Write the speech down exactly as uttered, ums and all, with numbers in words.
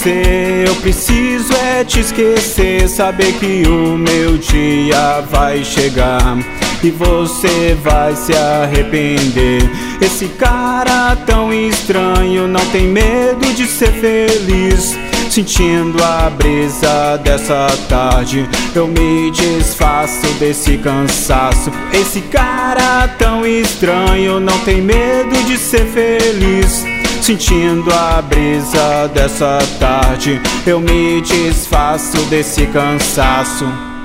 você, eu preciso é te esquecer. Saber que o meu dia vai chegar e você vai se arrepender. Esse cara tão estranho não tem medo de ser feliz. Sentindo a brisa dessa tarde, eu me desfaço desse cansaço. Esse cara tão estranho não tem medo de ser feliz. Sentindo a brisa dessa tarde, eu me desfaço desse cansaço.